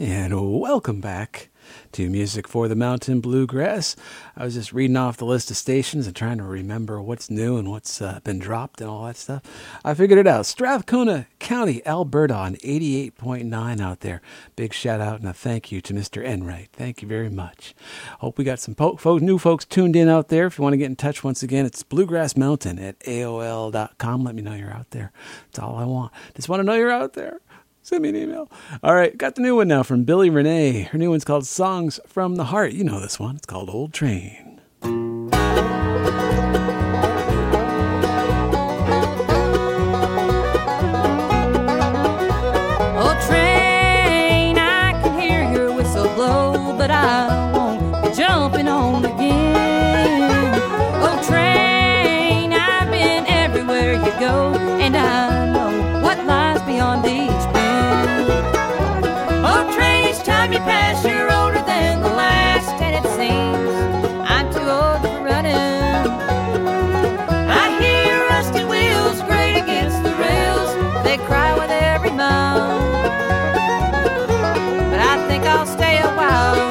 And welcome back to Music for the Mountain Bluegrass. I was just reading off the list of stations and trying to remember what's new and what's been dropped and all that stuff. I figured it out. Strathcona County, Alberta on 88.9 out there. Big shout out and a thank you to Mr. Enright. Thank you very much. Hope we got some new folks tuned in out there. If you want to get in touch once again, it's bluegrassmountain@aol.com. Let me know you're out there. That's all I want. Just want to know you're out there. Send me an email. All right, got the new one now from Billy Renee. Her new one's called Songs from the Heart. You know this one. It's called Old Train. Old train, I can hear your whistle blow, but I won't be jumping on again. Old train, I've been everywhere you go, and I know what lies beyond each bend. Oh, train, each time you pass, you're older than the last, and it seems I'm too old for running. I hear rusty wheels grate against the rails, they cry with every mile, but I think I'll stay a while.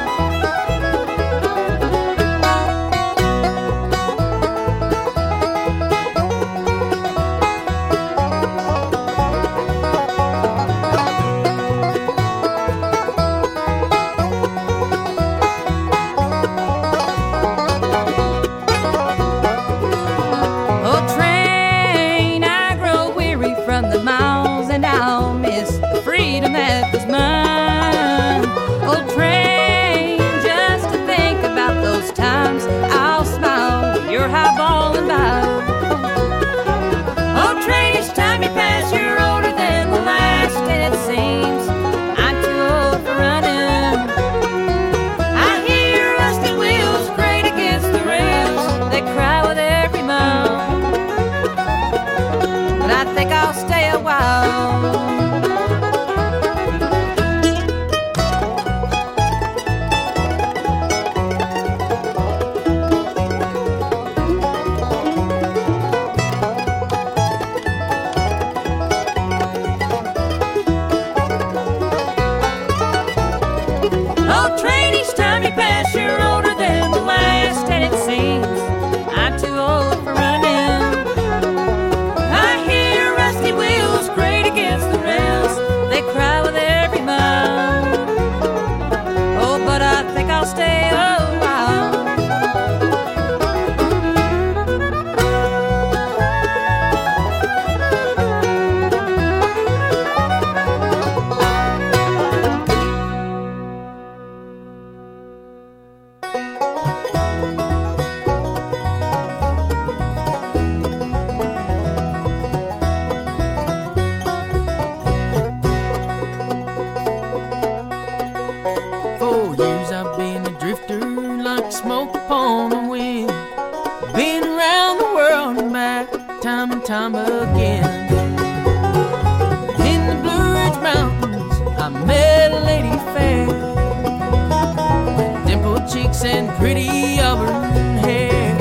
Time again. In the Blue Ridge Mountains I met a lady fair, dimpled cheeks and pretty auburn hair.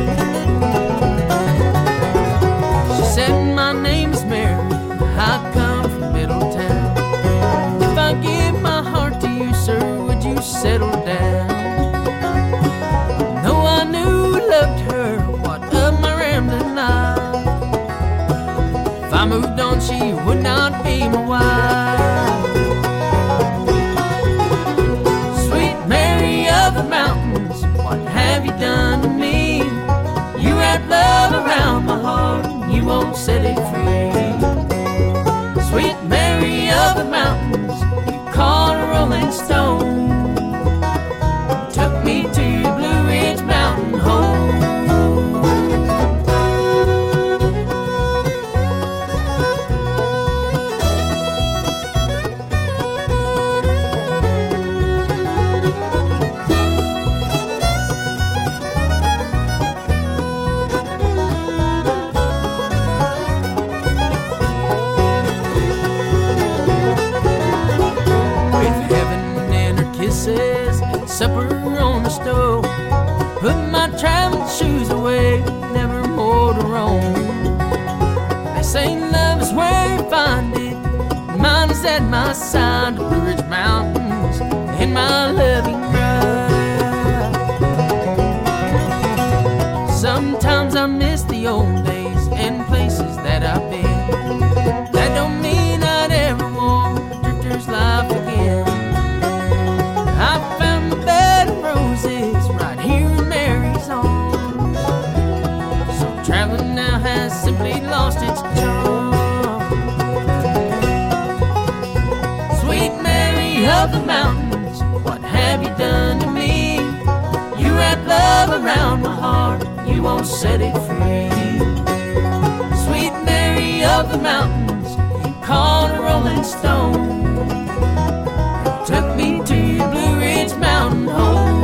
She said, my name is Mary, I come from Middletown. If I give my heart to you, sir, would you settle down? Though I knew I loved her, what of my rambling life? If I moved on, she would not be my wife. Sweet Mary of the mountains, what have you done to me? You wrap love around my heart, you won't set it free. Sweet Mary of the mountains, you caught a rolling stone, took me to your Blue Ridge Mountain home. Supper on the stove, put my traveling shoes away, never more to roam. They say love is where you find it, mine is at my side, the Blue Ridge Mountain of the mountains, what have you done to me? You wrap love around my heart, you won't set it free. Sweet Mary of the mountains, you called a rolling stone, took me to your Blue Ridge Mountain home.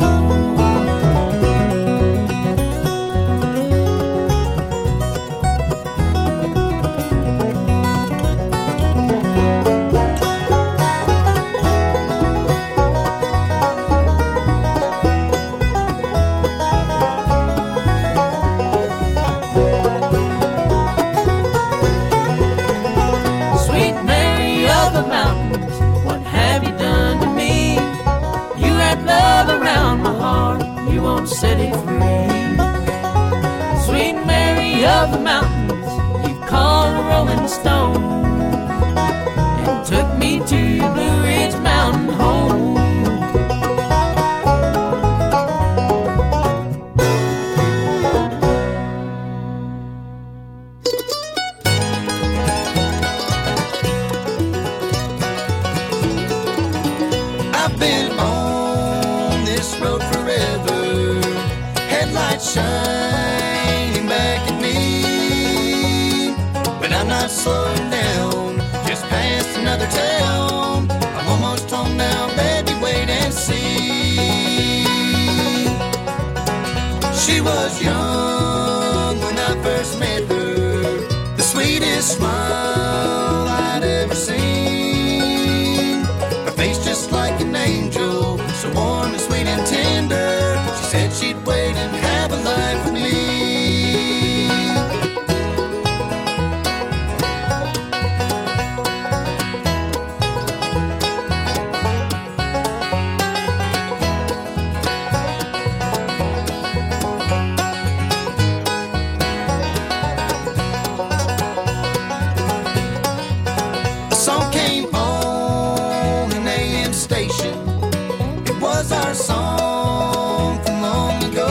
Set it free. Sweet Mary of the mountains, you called a rolling stone and took me to your Blue Ridge Mountain home. I've been on this road forever, shining back at me, but I'm not slowing down, just past another town. I'm almost home now, baby, wait and see. She was young when I first met her, the sweetest smile I'd ever seen, her face just like an angel, so warm and sweet and tender. She said she'd wait and have a life with me. A song came on an AM station. It was our song from long ago.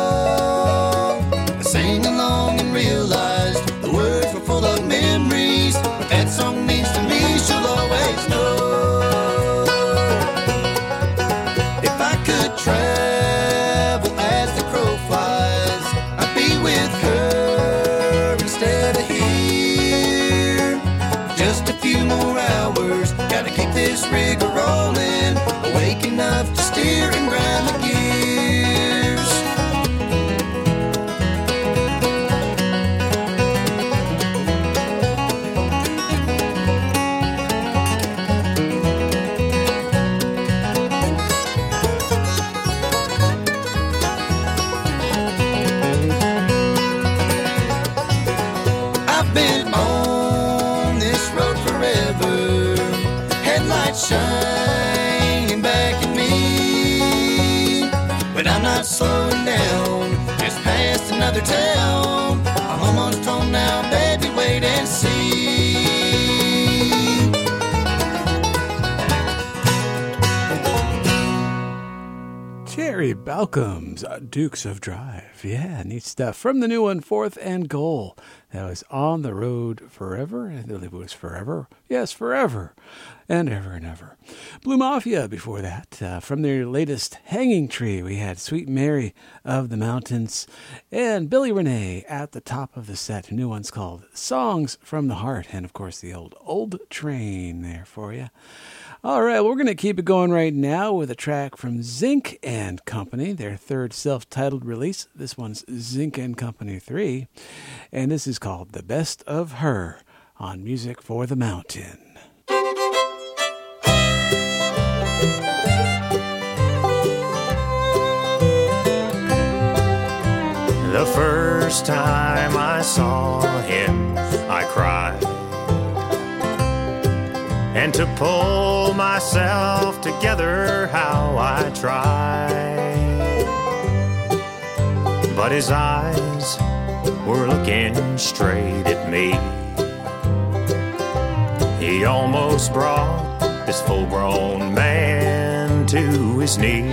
I sang along and realized the words were full of memories. What that song means to me, she'll always know. If I could travel as the crow flies, I'd be with her instead of here. Just a few more hours, gotta keep this rig rolling, awake enough to steer and grind the gears. I've been on this road forever, headlights shining back at me, but I'm not slowing down, just past another town. I'm almost home now, baby, wait and see. Jerry Balcom's Dukes of Drive. Yeah, neat stuff. From the new one, Fourth and Goal. That was On the Road Forever. I believe it was Forever. Yes, Forever. And Ever and Ever. Blue Mafia before that. From their latest Hanging Tree, we had Sweet Mary of the Mountains and Billy Renee at the top of the set. A new one's called Songs from the Heart. And, of course, the old Train there for you. All right, well, we're going to keep it going right now with a track from Zinc and Company, their third self-titled release. This one's Zinc and Company 3, and this is called The Best of Her on Music for the Mountain. The first time I saw him, I cried. And to pull myself together, how I tried. But his eyes were looking straight at me. He almost brought this full-grown man to his knees.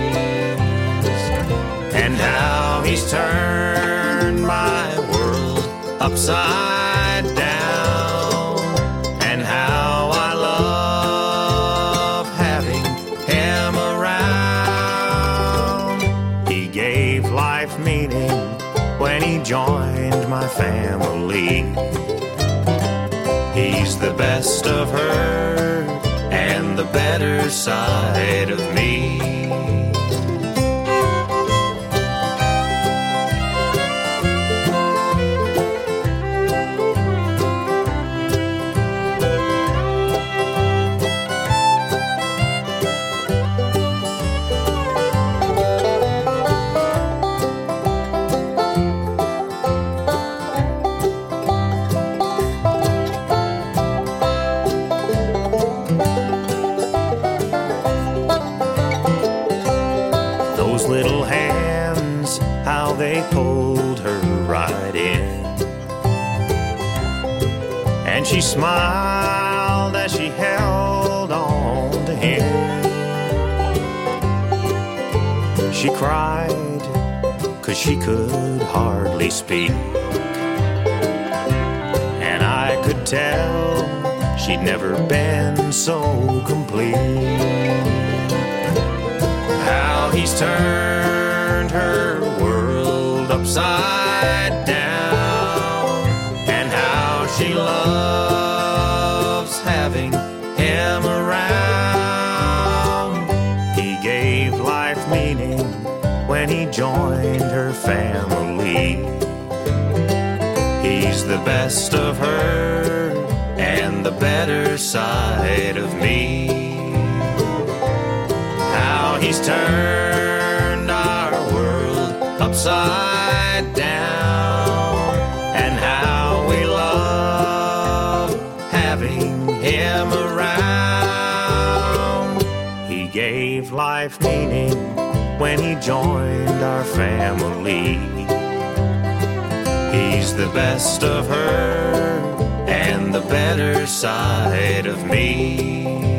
And how he's turned my world upside down. And how I love having joined my family. He's the best of her and the better side of me. Little hands, how they pulled her right in. And she smiled as she held on to him. She cried 'cause she could hardly speak, and I could tell she'd never been so complete. How he's turned her world upside down, and how she loves having him around. He gave life meaning when he joined her family. He's the best of her and the better side of me. He's turned our world upside down, and how we love having him around. He gave life meaning when he joined our family. He's the best of her and the better side of me.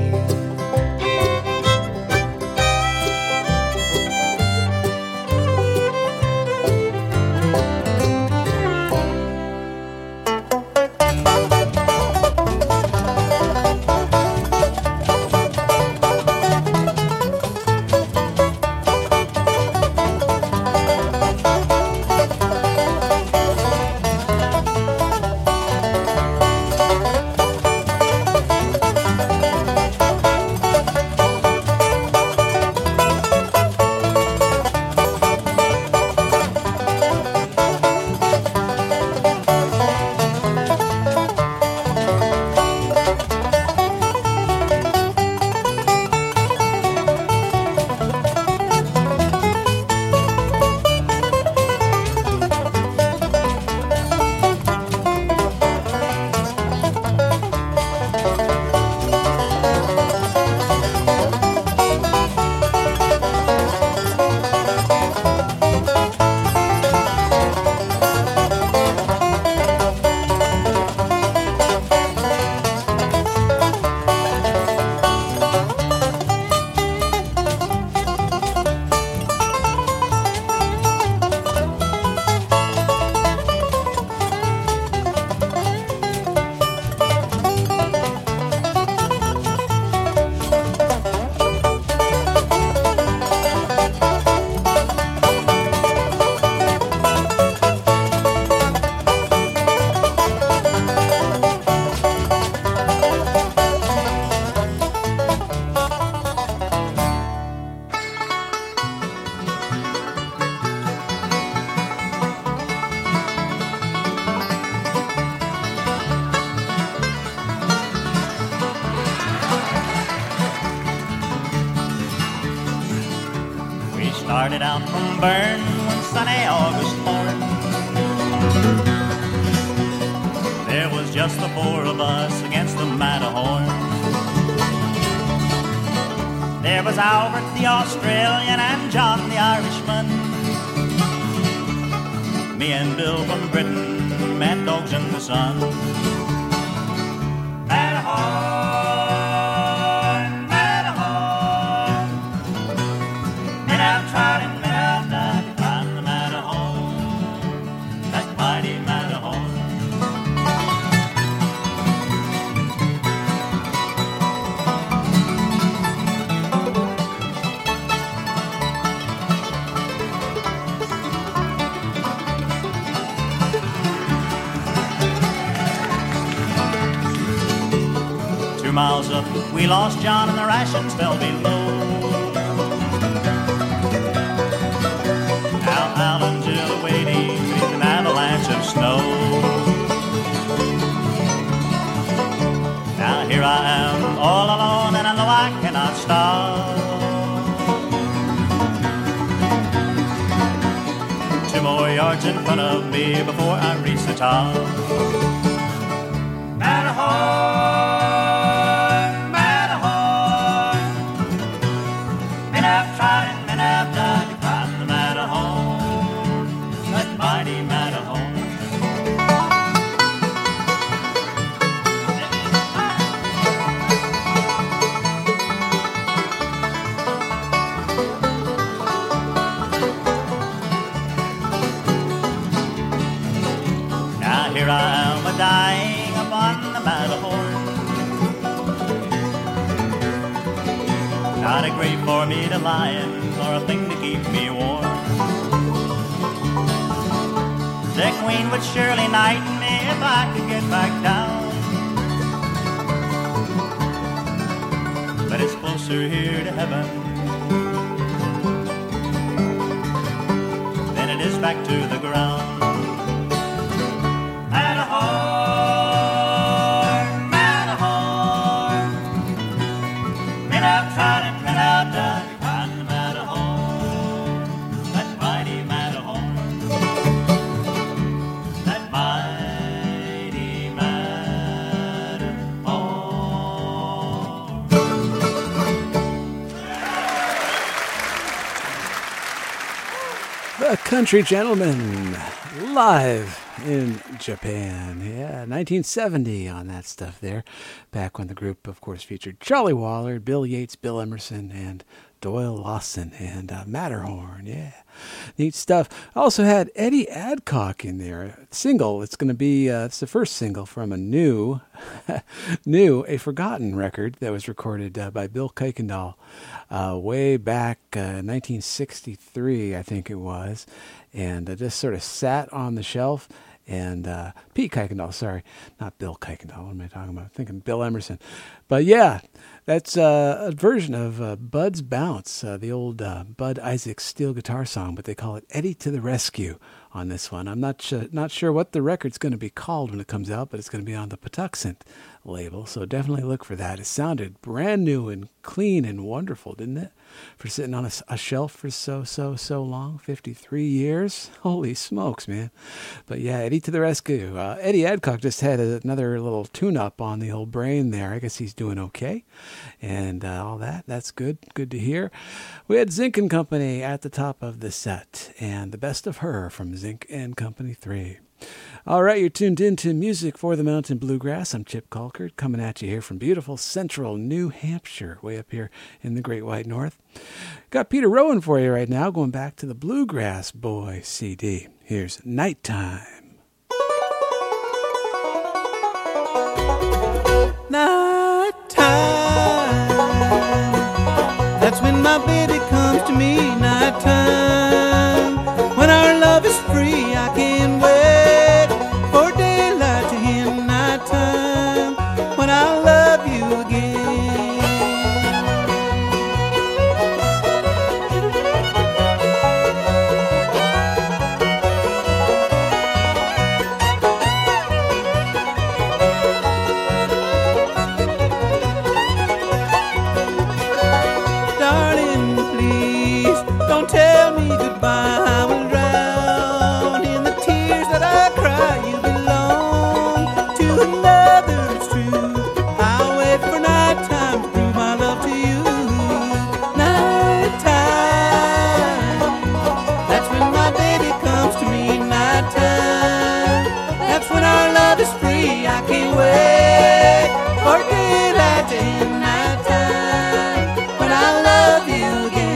Started out from Bern one sunny August morning. There was just the four of us against the Matterhorn. There was Albert the Australian and John the Irishman. Me and Bill from Britain, Mad Dogs in the Sun. Matterhorn, Matterhorn, and I've tried and died to climb the Matterhorn, that mighty Matterhorn. We lost John and the rations fell below. Now Alan Jill awaiting beneath an avalanche of snow. Now here I am all alone and I know I cannot stop. Two more yards in front of me before I reach the top. Matterhorn, Matterhorn. Men have tried and men have died to climb the Matterhorn, that mighty Matterhorn. Now here I am a-dying upon the Matterhorn. Not a grave for me to lie in, or a thing to keep me warm. The Queen would surely knight me if I could get back down. But it's closer here to heaven than it is back to the ground. Matterhorn, Matterhorn. Men have tried and men have died to climb the Matterhorn, that mighty Matterhorn, that mighty Matterhorn. The Country Gentlemen, live in Japan. Yeah, 1970 on that stuff there. Back when the group, of course, featured Charlie Waller, Bill Yates, Bill Emerson, and Doyle Lawson, and Matterhorn. Yeah, neat stuff. Also had Eddie Adcock in there. Single. It's going to be, it's the first single from a new, A Forgotten record that was recorded by Bill Kuykendall way back 1963, I think it was. And just sort of sat on the shelf. And Pete Kuykendall, sorry, not Bill Kuykendall. What am I talking about? I'm thinking Bill Emerson. But yeah, that's a version of Bud's Bounce, the old Bud Isaacs steel guitar song, but they call it Eddie to the Rescue on this one. I'm not sure what the record's going to be called when it comes out, but it's going to be on the Patuxent label, so definitely look for that. It sounded brand new and clean and wonderful, didn't it? For sitting on a shelf for so long, 53 years. Holy smokes, man. But yeah, Eddie to the rescue. Eddie Adcock just had another little tune-up on the old brain there. I guess he's doing okay. And all that, that's good. Good to hear. We had Zinc and Company at the top of the set, and The Best of Her from Zinc and Company 3. All right, you're tuned in to Music for the Mountain Bluegrass. I'm Chip Colkert, coming at you here from beautiful central New Hampshire, way up here in the Great White North. Got Peter Rowan for you right now, going back to the Bluegrass Boy CD. Here's Nighttime. Nighttime, that's when my baby comes to me. Nighttime, when our love is free, I can wait for daylight to him. Nighttime, when I love you again. Darling, please don't tell me goodbye. I will drown in the tears that I cry. You belong to another, it's true. I'll wait for nighttime to prove my love to you. Nighttime, that's when my baby comes to me. Nighttime, that's when our love is free. I can't wait for daylight to end. Nighttime, when I love you again.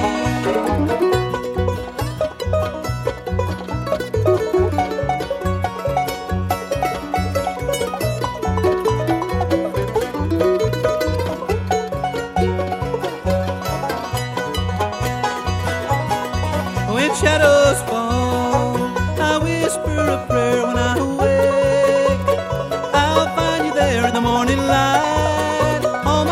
When shadows fall, I whisper a prayer when I awake. I'll find you there in the morning light, on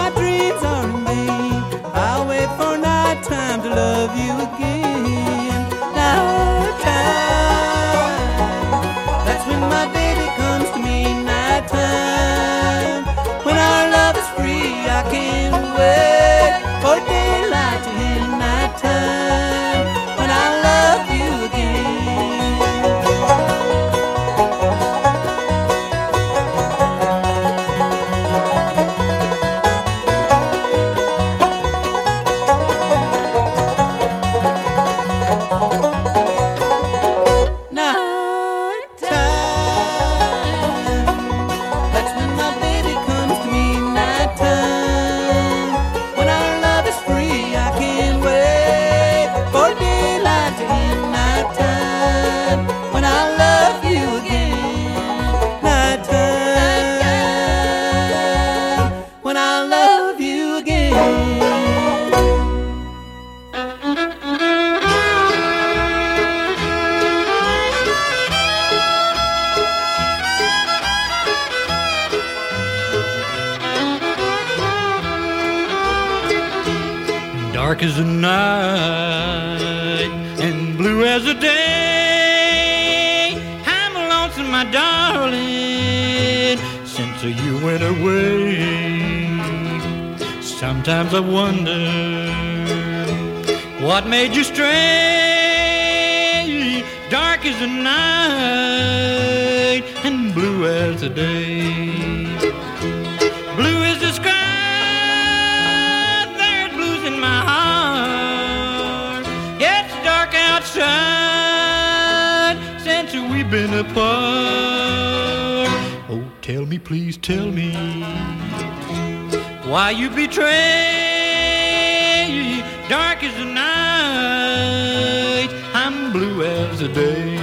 dark as the night and blue as the day. I'm lonesome, my darling, since you went away. Sometimes I wonder what made you stray, dark as the night and blue as the day. Blue is the sky, there's blues in my heart. It's dark outside since we've been apart. Oh, tell me, please tell me why you betray. Dark as the night, I'm blue as the day.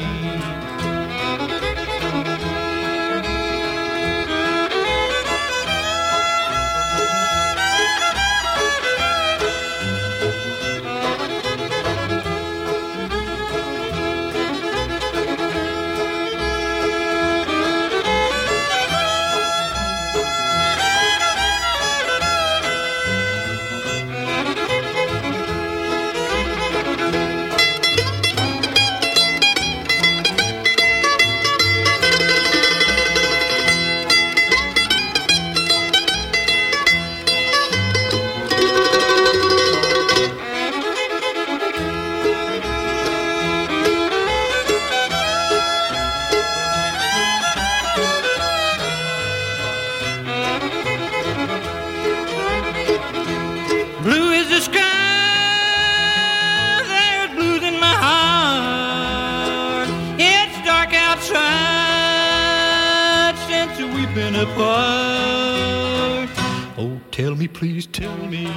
Apart. Oh, tell me, please tell me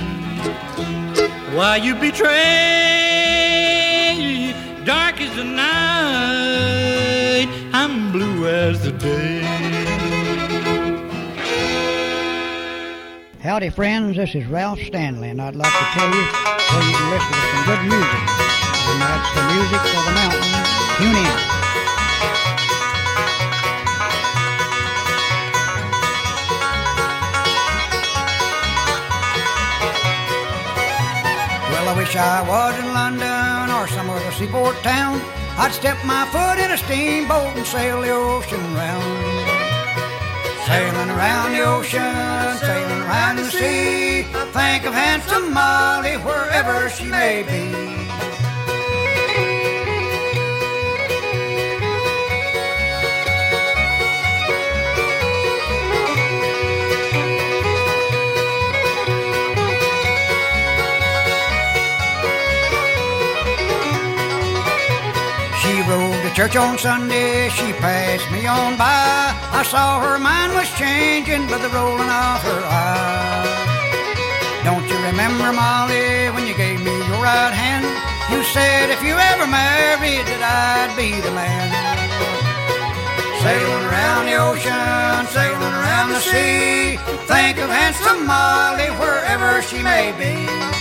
why you betray. Dark as the night, I'm blue as the day. Howdy, friends. This is Ralph Stanley, and I'd like to tell you where you can listen to some good music. And that's the music for the mountains. Tune in. I wish I was in London or some other seaport town. I'd step my foot in a steamboat and sail the ocean round. Sailing around the ocean, sailing around the sea. Think of handsome Molly wherever she may be. Church on Sunday, she passed me on by. I saw her mind was changing by the rolling of her eye. Don't you remember, Molly, when you gave me your right hand? You said if you ever married that I'd be the man. Sailing around the ocean, sailing around the sea. Think of handsome Molly wherever she may be.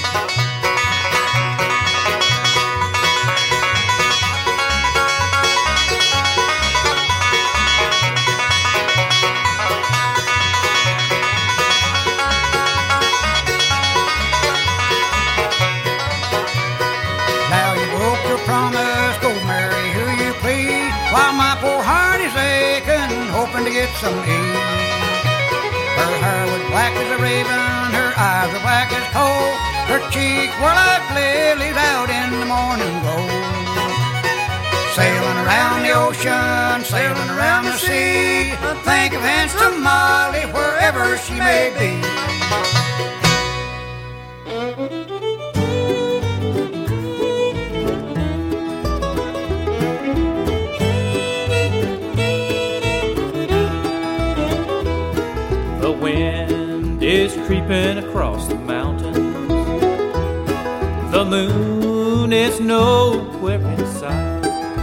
To get some ease. Her hair was black as a raven, her eyes were black as coal, her cheeks were like lilies out in the morning glow. Sailing around the ocean, sailing around the sea. Think of handsome Molly wherever she may be. The wind is creeping across the mountains. The moon is nowhere in sight.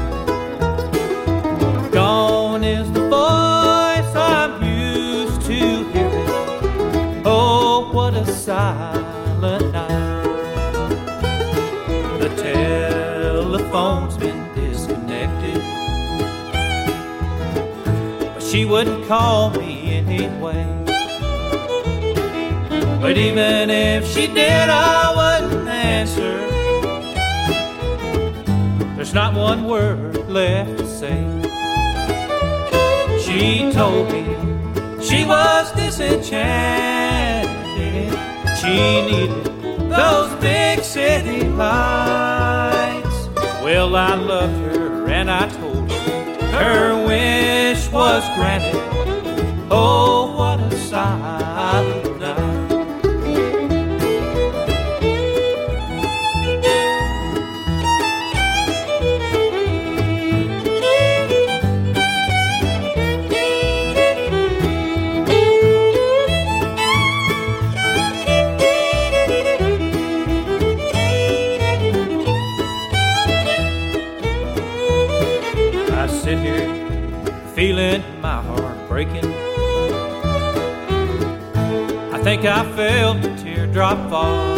Gone is the voice I'm used to hearing. Oh, what a silent night. The telephone's been disconnected, but she wouldn't call me anyway. But even if she did, I wouldn't answer. There's not one word left to say. She told me she was disenchanted. She needed those big city lights. Well, I loved her and I told her wish was granted. Oh, what a silent night. I sit here feeling my heart breaking. I think I felt a teardrop fall.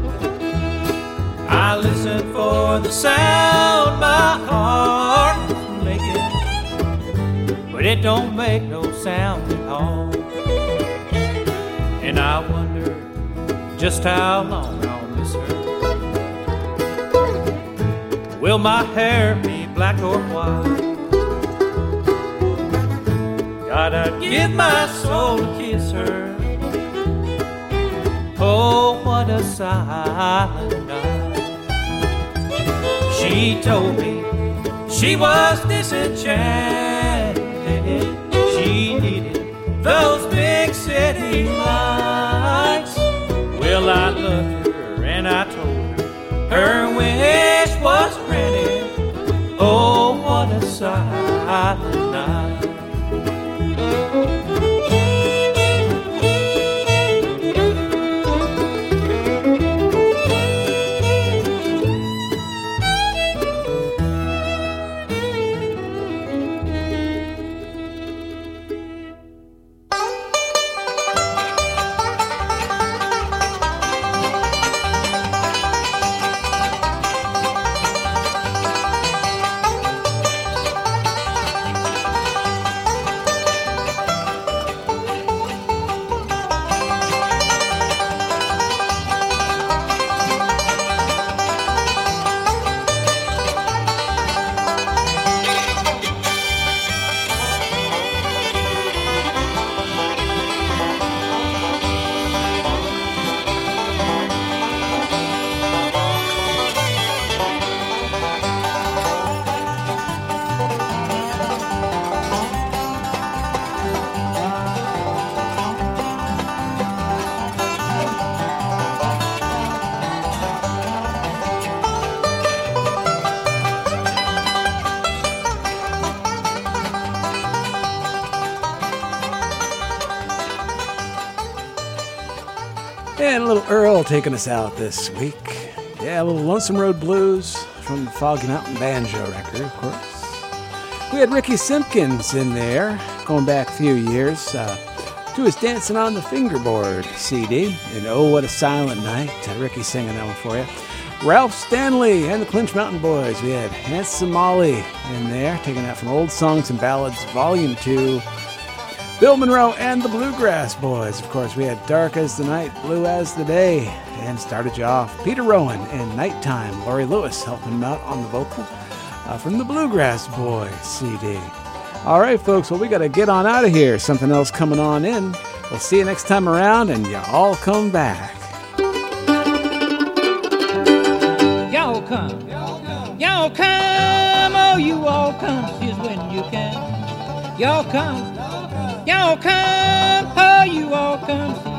I listen for the sound my heart is making, but it don't make no sound at all. And I wonder just how long I'll miss her. Will my hair be black or white? God, I'd give my soul to kiss her. Oh, what a silent night. She told me she was disenchanted. She needed those big city lights. Well, I loved her and I told her wish was granted. Oh, what a silent night. And a little Earl taking us out this week. Yeah, a little Lonesome Road Blues from the Foggy Mountain Banjo record, of course. We had Ricky Simpkins in there, going back a few years, to his Dancing on the Fingerboard CD. And Oh, What a Silent Night. Ricky singing that one for you. Ralph Stanley and the Clinch Mountain Boys. We had Handsome Molly in there, taking that from Old Songs and Ballads, Volume 2. Bill Monroe and the Bluegrass Boys. Of course, we had Dark as the Night, Blue as the Day, and started you off Peter Rowan and Nighttime. Laurie Lewis helping him out on the vocal from the Bluegrass Boys CD. All right, folks, well, we got to get on out of here. Something else coming on in. We'll see you next time around, and you all come back. Y'all come. Y'all come. Oh, you all come. Here's when you can. Y'all come. Y'all come, oh, you all come.